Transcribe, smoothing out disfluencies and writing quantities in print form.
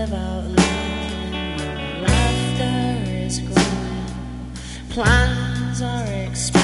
live out loud. Laughter is growing, plans are expanding.